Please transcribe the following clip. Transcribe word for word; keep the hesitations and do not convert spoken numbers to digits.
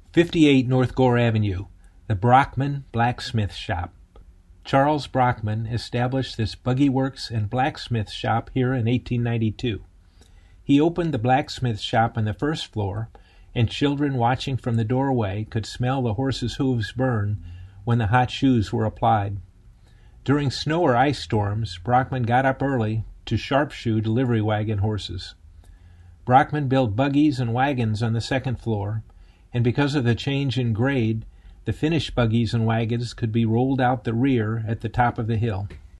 fifty-eight North Gore Avenue, the Brockman Blacksmith Shop. Charles Brockman established this buggy works and blacksmith shop here in eighteen ninety-two. He opened the blacksmith shop on the first floor, and children watching from the doorway could smell the horses' hooves burn when the hot shoes were applied. During snow or ice storms, Brockman got up early to sharpshoe delivery wagon horses. Brockman built buggies and wagons on the second floor, and because of the change in grade, the finished buggies and wagons could be rolled out the rear at the top of the hill.